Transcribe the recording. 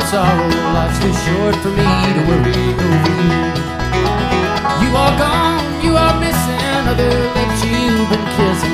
sorrow. Life's too short for me to worry over you. You are gone, you are missing other lips you've been kissing.